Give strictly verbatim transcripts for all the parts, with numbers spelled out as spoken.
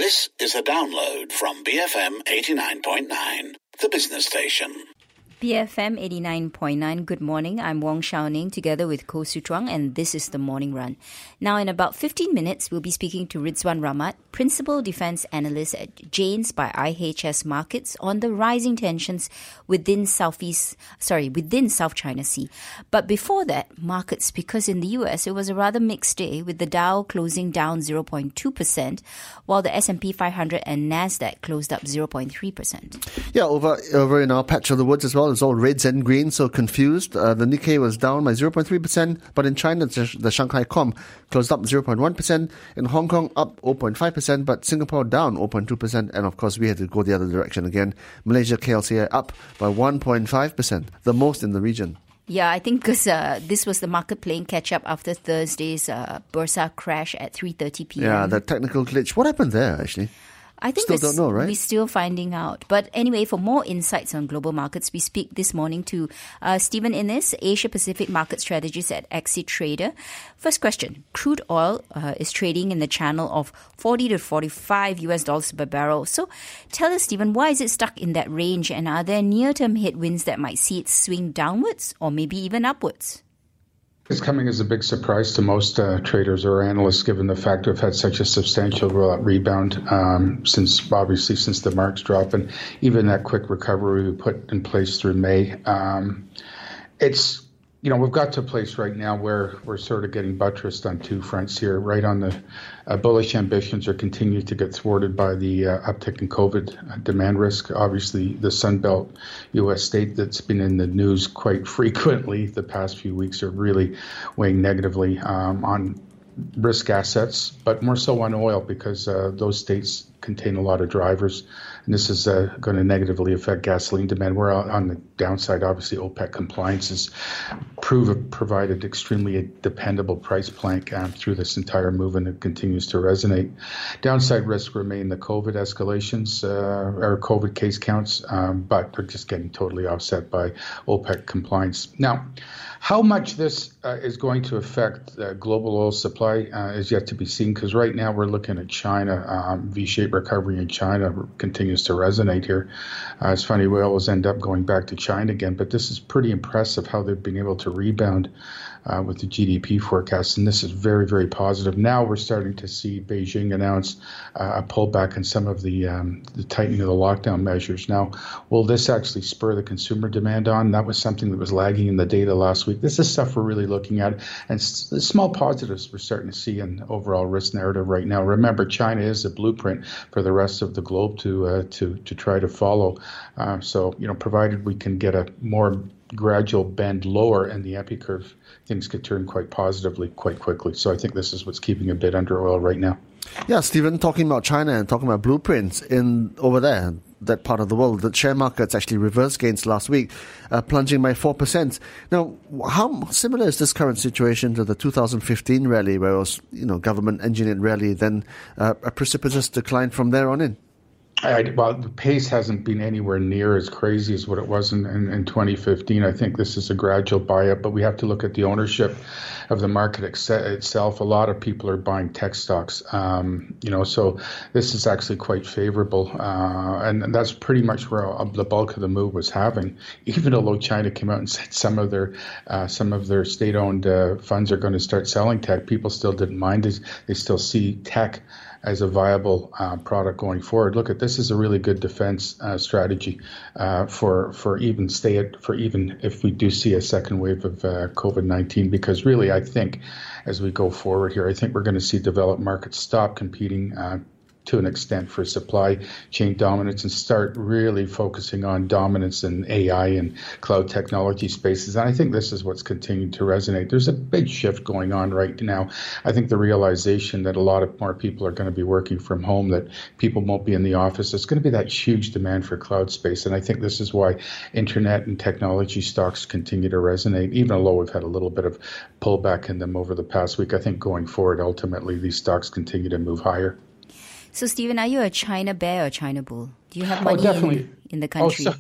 This is a download from B F M eighty-nine point nine, the business station. B F M eighty-nine point nine, good morning. I'm Wong Shao-ning together with Koh Su Chuang, and this is The Morning Run. Now, in about fifteen minutes, we'll be speaking to Rizwan Rahmat, Principal Defence Analyst at Janes by I H S Markets, on the rising tensions within Southeast, sorry, within South China Sea. But before that, markets, because in the U S, it was a rather mixed day, with the Dow closing down zero point two percent, while the S and P five hundred and NASDAQ closed up zero point three percent. Yeah, over over in our patch of the woods as well, it's all reds and greens, so confused. Uh, the Nikkei was down by zero point three percent, but in China, the, the Shanghai Com closed up zero point one percent. In Hong Kong, up zero point five percent, but Singapore down zero point two percent. And of course, we had to go the other direction again. Malaysia K L C I up by one point five percent, the most in the region. Yeah, I think because uh, this was the market playing catch-up after Thursday's uh, Bursa crash at three thirty p.m. Yeah, that technical glitch. What happened there, actually? I think still don't know, right? We're still finding out. But anyway, for more insights on global markets, we speak this morning to uh, Stephen Innes, Asia Pacific Market Strategist at Exit Trader. First question, crude oil uh, is trading in the channel of forty to forty-five U S dollars per barrel. So tell us, Stephen, why is it stuck in that range, and are there near-term headwinds that might see it swing downwards or maybe even upwards? It's coming as a big surprise to most uh, traders or analysts, given the fact we've had such a substantial rebound um, since, obviously, since the marks drop, and even that quick recovery we put in place through May. Um, it's, you know, we've got to a place right now where we're sort of getting buttressed on two fronts here. Right on the uh, bullish ambitions are continuing to get thwarted by the uh, uptick in COVID demand risk. Obviously, the Sunbelt U S state that's been in the news quite frequently the past few weeks are really weighing negatively um, on risk assets, but more so on oil, because uh, those states contain a lot of drivers, and this is uh, going to negatively affect gasoline demand. We're on the downside. Obviously, OPEC compliance has proved, provided extremely dependable price plank um, through this entire move, and it continues to resonate. Downside risks remain the COVID escalations uh, or COVID case counts, um, but they're just getting totally offset by OPEC compliance. Now, how much this uh, is going to affect uh, global oil supply uh, is yet to be seen, because right now we're looking at China. Um, V-shaped recovery in China continues to resonate here. Uh, it's funny, we always end up going back to China again, but this is pretty impressive how they've been able to rebound uh, with the G D P forecast, and this is very, very positive. Now we're starting to see Beijing announce uh, a pullback in some of the, um, the tightening of the lockdown measures. Now, will this actually spur the consumer demand on? That was something that was lagging in the data last week. This is stuff we're really looking at, and s- small positives we're starting to see in overall risk narrative right now. Remember, China is a blueprint for the rest of the globe to uh, to to try to follow. Uh, so, you know, provided we can get a more gradual bend lower in the epi curve, things could turn quite positively quite quickly. So I think this is what's keeping a bit under oil right now. Yeah, Stephen, talking about China and talking about blueprints in over there, that part of the world, the share markets actually reversed gains last week, uh, plunging by four percent. Now, how similar is this current situation to the two thousand fifteen rally, where it was, you know, government-engineered rally, then uh, a precipitous decline from there on in? I, well, the pace hasn't been anywhere near as crazy as what it was in, in, in twenty fifteen. I think this is a gradual buy-up, but we have to look at the ownership of the market ex- itself. A lot of people are buying tech stocks, um, you know, so this is actually quite favorable. Uh, and, and that's pretty much where the bulk of the move was having, even although China came out and said some of their uh, some of their state-owned uh, funds are going to start selling tech. People still didn't mind it. They still see tech as a viable uh, product going forward. Look, at this is a really good defense uh, strategy uh, for for even stay at, for even if we do see a second wave of uh, COVID nineteen, because really I think as we go forward here, I think we're going to see developed markets stop competing uh, to an extent for supply chain dominance and start really focusing on dominance in A I and cloud technology spaces. And I think this is what's continuing to resonate. There's a big shift going on right now. I think the realization that a lot of more people are going to be working from home, that people won't be in the office, there's going to be that huge demand for cloud space. And I think this is why internet and technology stocks continue to resonate, even although we've had a little bit of pullback in them over the past week. I think going forward, ultimately, these stocks continue to move higher. So, Stephen, are you a China bear or China bull? Do you have money oh, definitely. in, in the country? Oh, so,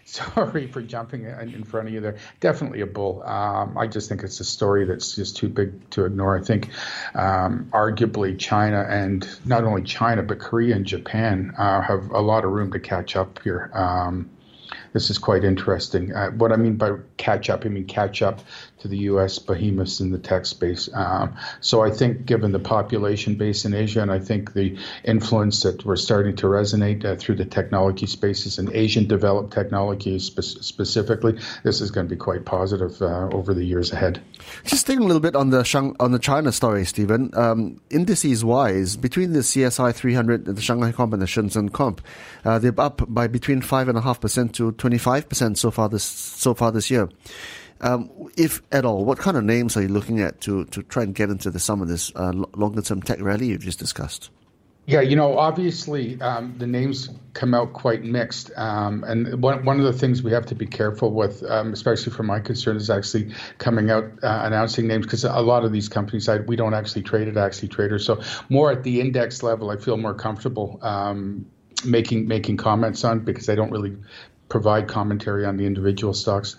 Sorry for jumping in front of you there. Definitely a bull. Um, I just think it's a story that's just too big to ignore. I think um, arguably China, and not only China, but Korea and Japan uh, have a lot of room to catch up here. Um, This is quite interesting. Uh, what I mean by catch up, I mean catch up to the U S behemoths in the tech space. Um, so I think given the population base in Asia, and I think the influence that we're starting to resonate uh, through the technology spaces and Asian developed technology spe- specifically, this is going to be quite positive uh, over the years ahead. Just staying a little bit on the Shang- on the China story, Stephen. Um, indices wise, between the C S I three hundred, the Shanghai Comp, and the Shenzhen Comp, uh, they're up by between five and a half percent to twenty-five percent so far this so far this year. Um, if at all, what kind of names are you looking at to, to try and get into the, some of this uh, longer term tech rally you've just discussed? Yeah, you know, obviously um, the names come out quite mixed. Um, and one, one of the things we have to be careful with, um, especially for my concern, is actually coming out uh, announcing names, because a lot of these companies, I, we don't actually trade at Axie Traders. So more at the index level, I feel more comfortable um, making making comments on, because I don't really provide commentary on the individual stocks.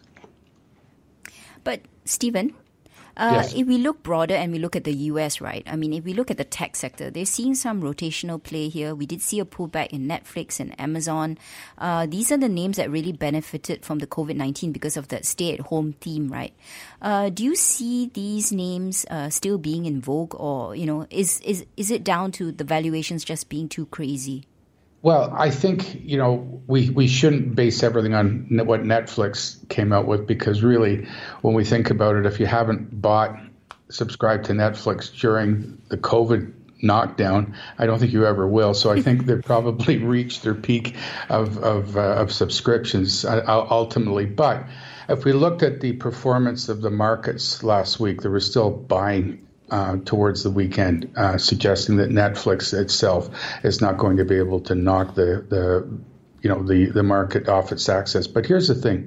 But Stephen, uh, yes. if we look broader and we look at the U S, right? I mean, if we look at the tech sector, they're seeing some rotational play here. We did see a pullback in Netflix and Amazon. Uh, these are the names that really benefited from the COVID nineteen because of that stay-at-home theme, right? Uh, do you see these names uh, still being in vogue, or, you know, is, is, is it down to the valuations just being too crazy? Well, I think, you know, we, we shouldn't base everything on what Netflix came out with, because really, when we think about it, if you haven't bought, subscribed to Netflix during the COVID knockdown, I don't think you ever will. So I think they've probably reached their peak of of, uh, of subscriptions uh, ultimately. But if we looked at the performance of the markets last week, there was still buying Uh, towards the weekend, uh, suggesting that Netflix itself is not going to be able to knock the, the you know, the, the market off its axis. But here's the thing.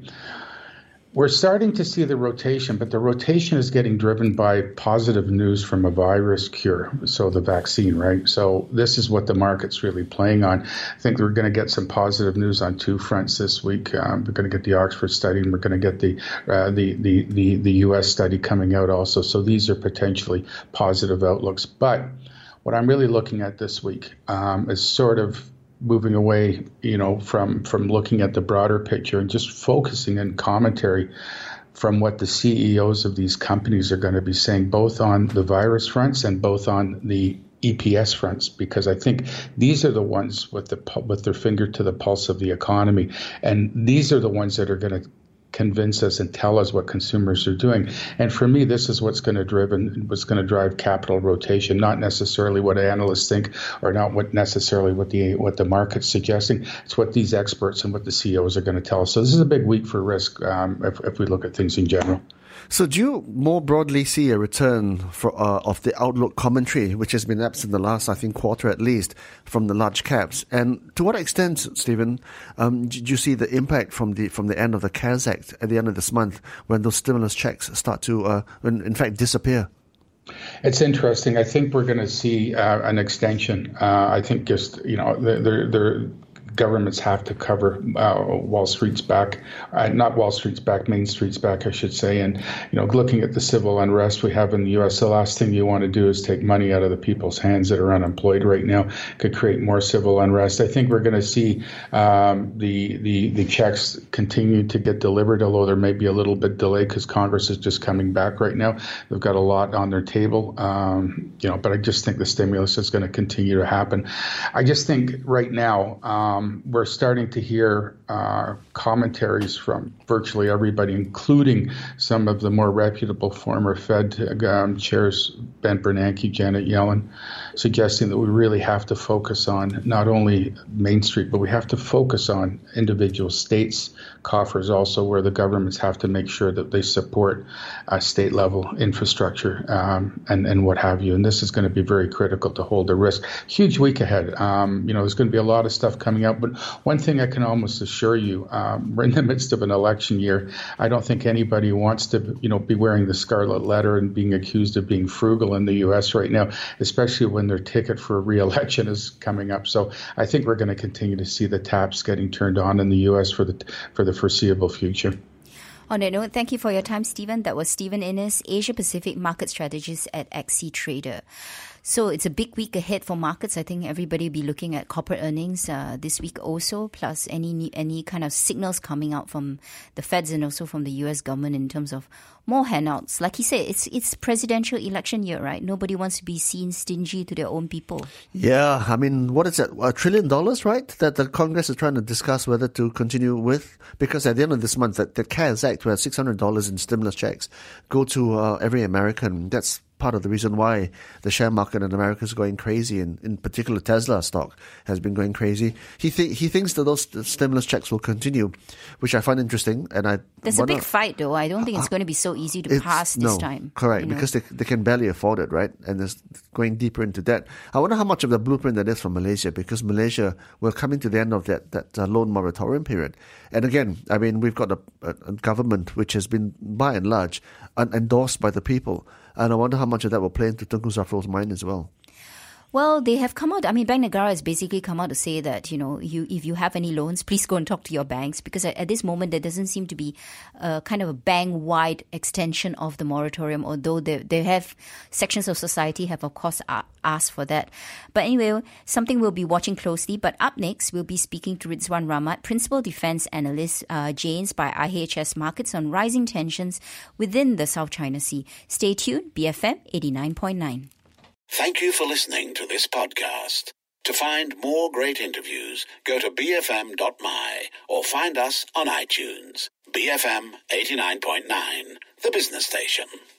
We're starting to see the rotation, but the rotation is getting driven by positive news from a virus cure, so the vaccine, right? So this is what the market's really playing on. I think we're going to get some positive news on two fronts this week. Um, we're going to get the Oxford study, and we're going to get the, uh, the the the the U S study coming out also. So these are potentially positive outlooks. But what I'm really looking at this week um, is sort of moving away, you know, from from looking at the broader picture and just focusing in commentary from what the C E Os of these companies are going to be saying, both on the virus fronts and both on the E P S fronts, because I think these are the ones with the with their finger to the pulse of the economy, and these are the ones that are going to convince us and tell us what consumers are doing. And for me, this is what's going to driven what's going to drive capital rotation, not necessarily what analysts think, or not what necessarily what the what the market's suggesting. It's what these experts and what the C E Os are going to tell us. So this is a big week for risk um, if, if we look at things in general. So do you more broadly see a return for, uh, of the outlook commentary, which has been absent the last, I think, quarter at least, from the large caps? And to what extent, Stephen, um, did you see the impact from the from the end of the CARES Act at the end of this month, when those stimulus checks start to, uh, in, in fact, disappear? It's interesting. I think we're going to see uh, an extension. Uh, I think just, you know, they're, they're governments have to cover uh, Wall Street's back, uh, not Wall Street's back, Main Street's back, I should say. And, you know, looking at the civil unrest we have in the U S, the last thing you want to do is take money out of the people's hands that are unemployed right now. Could create more civil unrest. I think we're going to see um, the, the, the checks continue to get delivered, although there may be a little bit delayed because Congress is just coming back right now. They've got a lot on their table, um, you know, but I just think the stimulus is going to continue to happen. I just think right now, um, we're starting to hear uh, commentaries from virtually everybody, including some of the more reputable former Fed um, chairs, Ben Bernanke, Janet Yellen, suggesting that we really have to focus on not only Main Street, but we have to focus on individual states' coffers also, where the governments have to make sure that they support uh, state-level infrastructure um, and, and what have you. And this is going to be very critical to hold the risk. Huge week ahead. Um, you know, there's going to be a lot of stuff coming out. But one thing I can almost assure you, um, we're in the midst of an election year. I don't think anybody wants to, you know, be wearing the scarlet letter and being accused of being frugal in the U S right now, especially when when their ticket for re-election is coming up. So I think we're going to continue to see the taps getting turned on in the U S for the for the foreseeable future. On that note, thank you for your time, Stephen. That was Stephen Innes, Asia Pacific Market Strategist at X C Trader. So it's a big week ahead for markets. I think everybody will be looking at corporate earnings uh, this week also, plus any any kind of signals coming out from the Feds and also from the U S government in terms of more handouts. Like he said, it's it's presidential election year, right? Nobody wants to be seen stingy to their own people. Yeah, I mean, what is that? A trillion dollars, right? That the Congress is trying to discuss whether to continue with. Because at the end of this month, that the CARES Act, where six hundred dollars in stimulus checks go to uh, every American. That's part of the reason why the share market in America is going crazy, and in particular Tesla stock has been going crazy. He th- he thinks that those stimulus checks will continue, which I find interesting. And I There's a big fight, though. I don't think it's going to be so easy to pass this no, time. Correct, you know? because they they can barely afford it, right? And it's going deeper into debt. I wonder how much of the blueprint that is from Malaysia, because Malaysia will coming to the end of that that uh, loan moratorium period. And again, I mean, we've got a, a, a government which has been, by and large, un- endorsed by the people. And I wonder how much of that will play into Tunku Zafrul's mind as well. Well, they have come out. I mean, Bank Negara has basically come out to say that, you know, you if you have any loans, please go and talk to your banks, because at, at this moment there doesn't seem to be a kind of a bank-wide extension of the moratorium, although they, they have sections of society have, of course, a- asked for that. But anyway, something we'll be watching closely. But up next, we'll be speaking to Rizwan Rahmat, Principal Defence Analyst, uh, Janes by I H S Markets, on rising tensions within the South China Sea. Stay tuned, B F M eighty-nine point nine. Thank you for listening to this podcast. To find more great interviews, go to b f m dot m y or find us on iTunes. B F M eighty-nine point nine, the business station.